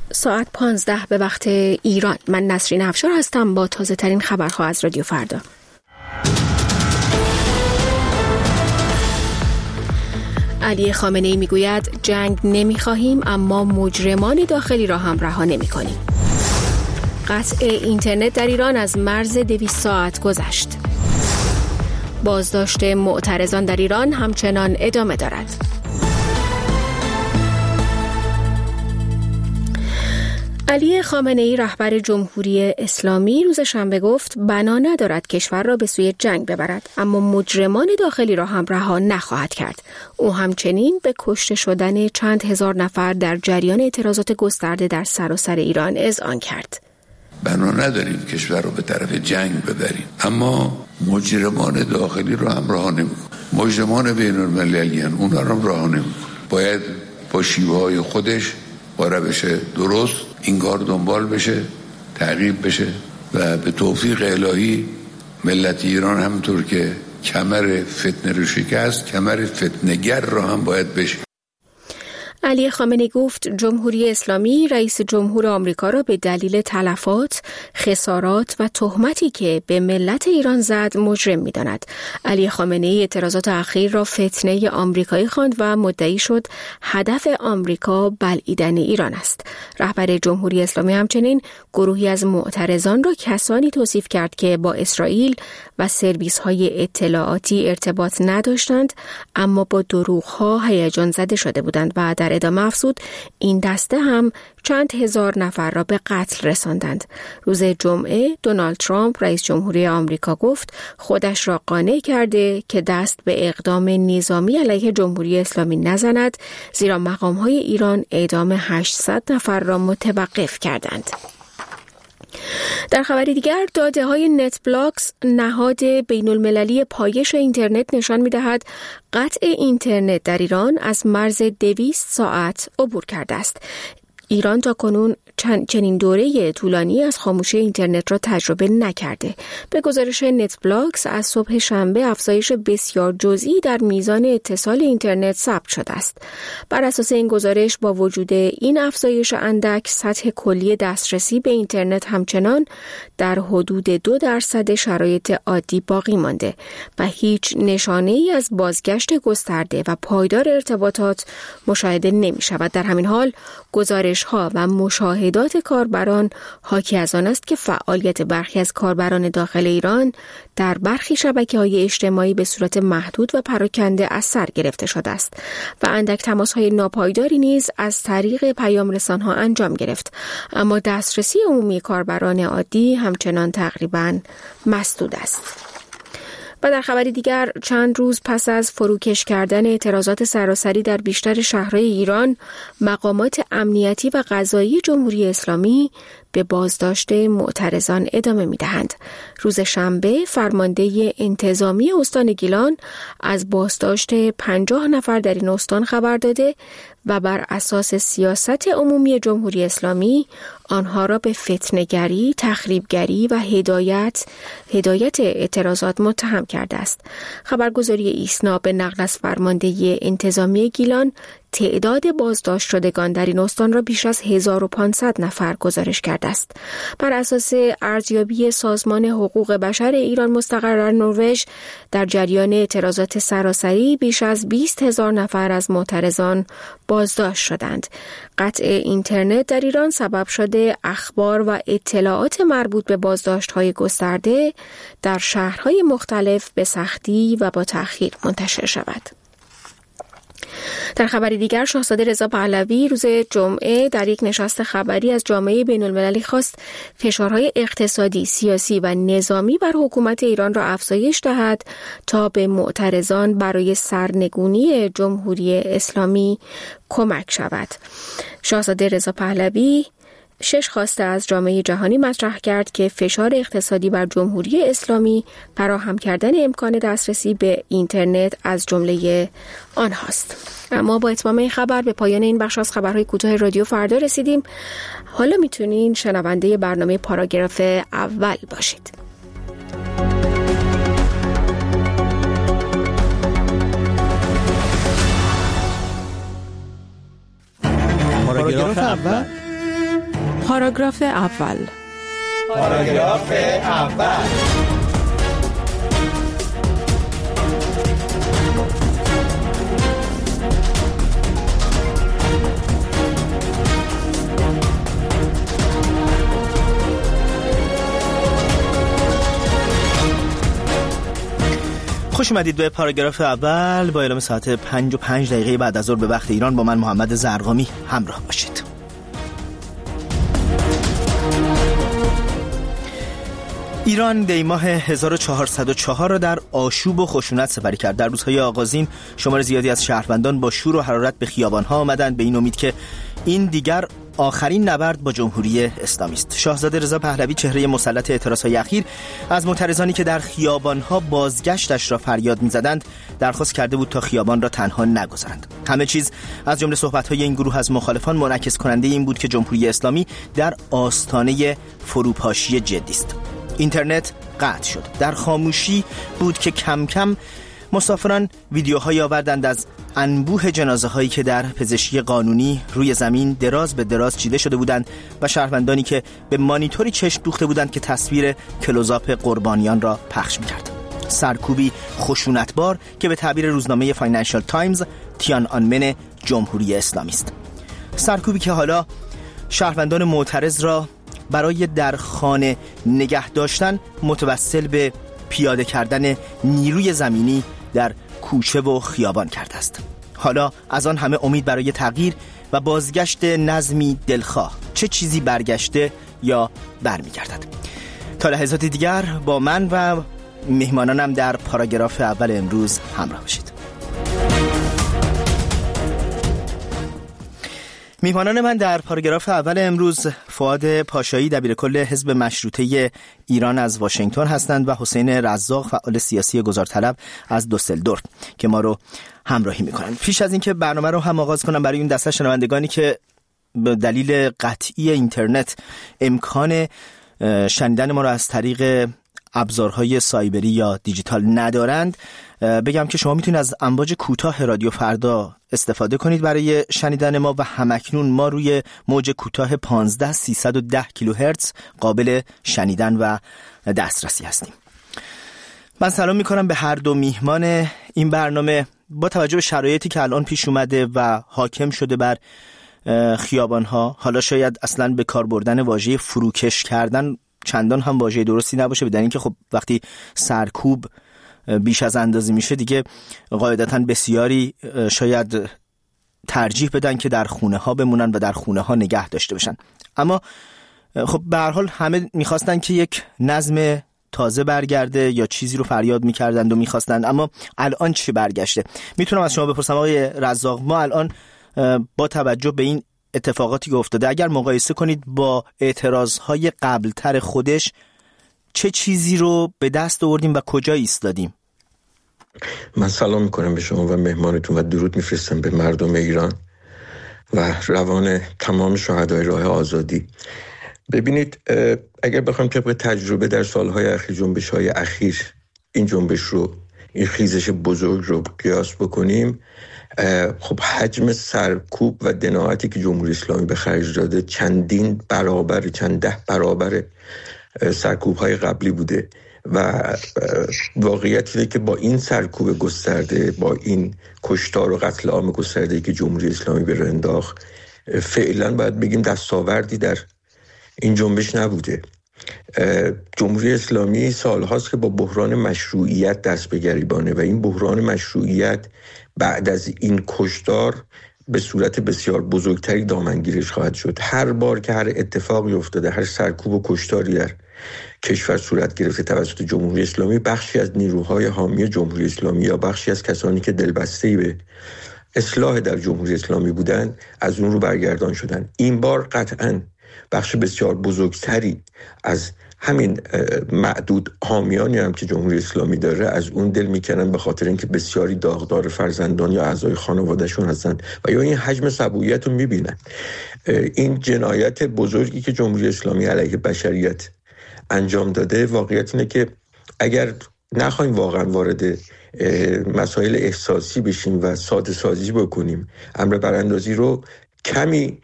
ساعت 15 به وقت ایران. من نسرین افشار هستم با تازه ترین خبرها از رادیو فردا. علی خامنه‌ای میگوید جنگ نمیخواهیم اما مجرمان داخلی را هم رها نمی‌کنیم. قطع اینترنت در ایران از مرز 200 ساعت گذشت. بازداشت معترضان در ایران همچنان ادامه دارد. علی خامنه‌ای رهبر جمهوری اسلامی روز شنبه گفت بنا ندارد کشور را به سوی جنگ ببرد اما مجرمان داخلی را هم رها نخواهد کرد. او همچنین به کشته شدن چند هزار نفر در جریان اعتراضات گسترده در سراسر ایران اذعان کرد. بنا نداریم کشور رو به طرف جنگ ببریم اما مجرمان داخلی رو هم رها نمی‌کنیم. مجرمان بین‌المللی ان اونها رو رها نمی‌کنیم. باید با شیوه‌های خودش با روش درست این کار دنبال بشه، تعقیب بشه و به توفیق الهی ملت ایران همونطور که کمر فتنه رو شکست، کمر فتنه‌گر رو هم باید بشه. علی خامنه‌ای گفت جمهوری اسلامی رئیس جمهور آمریکا را به دلیل تلفات، خسارات و تهمتی که به ملت ایران زد مجرم می‌داند. علی خامنه‌ای اعتراضات اخیر را فتنه آمریکایی خواند و مدعی شد هدف آمریکا بلعیدن ایران است. رهبر جمهوری اسلامی همچنین گروهی از معترضان را کسانی توصیف کرد که با اسرائیل و سرویس‌های اطلاعاتی ارتباط نداشتند اما با دروغ‌ها هیجان زده شده بودند و در ادامه افزود این دسته هم چند هزار نفر را به قتل رساندند. روز جمعه دونالد ترامپ رئیس جمهوری آمریکا گفت خودش را قانع کرده که دست به اقدام نظامی علیه جمهوری اسلامی نزند زیرا مقام‌های ایران اعدام 800 نفر را متوقف کردند. در خبری دیگر داده‌های نتبلاکس نهاد بین‌المللی پایش اینترنت نشان می‌دهد قطع اینترنت در ایران از مرز 200 ساعت عبور کرده است. ایران تاکنون چنین دوره طولانی از خاموشی اینترنت را تجربه نکرده. به گزارش نتبلاکس از صبح شنبه افزایش بسیار جزئی در میزان اتصال اینترنت ثبت شده است. بر اساس این گزارش با وجود این افزایش اندک سطح کلی دسترسی به اینترنت همچنان در حدود 2% شرایط عادی باقی مانده و هیچ نشانه‌ای از بازگشت گسترده و پایدار ارتباطات مشاهده نمی‌شود. در همین حال گزارش‌ها و مشاهدات کاربران حاکی از آن است که فعالیت برخی از کاربران داخل ایران در برخی شبکه‌های اجتماعی به صورت محدود و پراکنده از سر گرفته شده است و اندک تماس‌های ناپایداری نیز از طریق پیام رسان‌ها انجام گرفت اما دسترسی عمومی کاربران عادی همچنان تقریباً مسدود است. و در خبری دیگر چند روز پس از فروکش کردن اعتراضات سراسری در بیشتر شهرهای ایران مقامات امنیتی و قضایی جمهوری اسلامی به بازداشت معترضان ادامه می‌دهند. روز شنبه فرمانده انتظامی استان گیلان از بازداشت 50 نفر در این استان خبر داده و بر اساس سیاست عمومی جمهوری اسلامی آنها را به فتنه‌گری، تخریبگری و هدایت اعتراضات متهم کرده است. خبرگزاری ایسنا به نقل از فرمانده انتظامی گیلان تعداد بازداشت شدگان در این استان را بیش از 1500 نفر گزارش کرده است. بر اساس ارزیابی سازمان حقوق بشر ایران مستقر در نروژ در جریان اعتراضات سراسری بیش از 20,000 نفر از معترضان بازداشت شدند. قطع اینترنت در ایران سبب شده اخبار و اطلاعات مربوط به بازداشت‌های گسترده در شهرهای مختلف به سختی و با تأخیر منتشر شود. در خبری دیگر شاهزاده رضا پهلوی روز جمعه در یک نشست خبری از جامعه بین‌المللی خواست فشارهای اقتصادی، سیاسی و نظامی بر حکومت ایران را افزایش دهد تا به معترضان برای سرنگونی جمهوری اسلامی کمک شود. شاهزاده رضا پهلوی 6 خواسته از جامعه جهانی مطرح کرد که فشار اقتصادی بر جمهوری اسلامی فراهم کردن امکان دسترسی به اینترنت از جمله آنهاست. اما با اتمام این خبر به پایان این بخش از خبرهای کوتاه رادیو فردا رسیدیم. حالا میتونین شنونده برنامه پاراگراف اول باشید. پاراگراف اول پاراگراف اول. پاراگراف اول. خوش اومدید به پاراگراف اول. با اعلام ساعت 5:05 بعد از ظهر به وقت ایران با من محمد زرقامی همراه باشید. ایران دی ماه 1404 را در آشوب و خشونت سپری کرد. در روزهای آغازین شمار زیادی از شهروندان با شور و حرارت به خیابان‌ها آمدند به این امید که این دیگر آخرین نبرد با جمهوری اسلامی است. شاهزاده رضا پهلوی چهره مسلط اعتراضهای اخیر از معترضانی که در خیابان‌ها بازگشتش را فریاد می‌زدند درخواست کرده بود تا خیابان را تنها نگذارند. همه چیز از جمله صحبت‌های این گروه از مخالفان منعکس کننده این بود که جمهوری اسلامی در آستانه فروپاشی جدی است. اینترنت قطع شد. در خاموشی بود که کم کم مسافران ویدیوهایی آوردند از انبوه جنازه هایی که در پزشکی قانونی روی زمین دراز به دراز چیده شده بودند و شهروندانی که به مانیتوری چشم دوخته بودند که تصویر کلوزآپ قربانیان را پخش می‌کرد. سرکوبی خشونتبار که به تعبیر روزنامه فاینانشال تایمز تیان‌آنمن جمهوری اسلامی است. سرکوبی که حالا شهروندان معترض را برای در خانه نگه داشتن متوسل به پیاده کردن نیروی زمینی در کوچه و خیابان کرده است. حالا از آن همه امید برای تغییر و بازگشت نظمی دلخواه، چه چیزی برگشته یا برمیگردد. تا لحظات دیگر با من و مهمانانم در پاراگراف اول امروز همراه باشید. میهمانان من در پاراگراف اول امروز فؤاد پاشایی دبیرکل حزب مشروطه ایران از واشنگتن هستند و حسین رزاق فعال سیاسی گذارطلب از دوسلدورف که ما رو همراهی میکنند. پیش از اینکه برنامه رو هم آغاز کنم، برای اون دسته شنوندگانی که به دلیل قطعی اینترنت امکان شنیدن ما رو از طریق ابزارهای سایبری یا دیجیتال ندارند، بگم که شما میتونید از امواج کوتاه رادیو فردا استفاده کنید برای شنیدن ما و همکنون ما روی موج کوتاه 15310 کیلوهرتز قابل شنیدن و دسترسی هستیم. من سلام میکنم به هر دو میهمان این برنامه. با توجه به شرایطی که الان پیش اومده و حاکم شده بر خیابانها، حالا شاید اصلا به کار بردن واژه فروکش کردن چندان هم واژه درستی نباشه، بدن اینکه خب وقتی سرکوب بیش از اندازه میشه دیگه قاعدتاً بسیاری شاید ترجیح بدن که در خونه ها بمونن و در خونه ها نگه داشته بشن. اما خب به هر حال همه میخواستن که یک نظم تازه برگرده یا چیزی رو فریاد میکردند و میخواستند، اما الان چی برگشته؟ میتونم از شما بپرسم آقای رزاق، ما الان با توجه به این اتفاقاتی که افتاده اگر مقایسه کنید با اعتراضهای قبلتر خودش، چه چیزی رو به دست آوردیم و کجا ایستادیم؟ من سلام میکنم به شما و مهمانتون و درود میفرستم به مردم ایران و روان تمام شهدای راه آزادی. ببینید، اگر بخوایم طبق تجربه در سالهای اخیر، جنبش‌های اخیر، این جنبش رو، این خیزش بزرگ رو قیاس بکنیم، خب حجم سرکوب و دناعتی که جمهوری اسلامی به خرج داده چند ده برابر سرکوب‌های قبلی بوده و واقعیت اینه که با این سرکوب گسترده، با این کشتار و قتل عام گسترده که جمهوری اسلامی به راه انداخت، فعلا باید بگیم دستاوردی در این جنبش نبوده. جمهوری اسلامی سالهاست که با بحران مشروعیت دست به گریبانه و این بحران مشروعیت بعد از این کشتار به صورت بسیار بزرگتری دامنگیرش خواهد شد. هر بار که هر اتفاقی افتاده، هر سرکوب و کشتاری در کشور صورت گرفته توسط جمهوری اسلامی، بخشی از نیروهای حامی جمهوری اسلامی یا بخشی از کسانی که دلبسته‌ای به اصلاح در جمهوری اسلامی بودن از اون رو برگردان شدن. این بار قطعاً بخش بسیار بزرگتری از همین معدود حامیانی هم که جمهوری اسلامی داره از اون دل میکنن، به خاطر اینکه بسیاری داغدار فرزندان یا اعضای خانوادهشون هستن و یا این حجم سبویت رو میبینن. این جنایت بزرگی که جمهوری اسلامی علیه بشریت انجام داده، واقعیت اینه که اگر نخواهیم واقعا وارد مسائل احساسی بشیم و ساده سازی بکنیم، امر براندازی رو کمی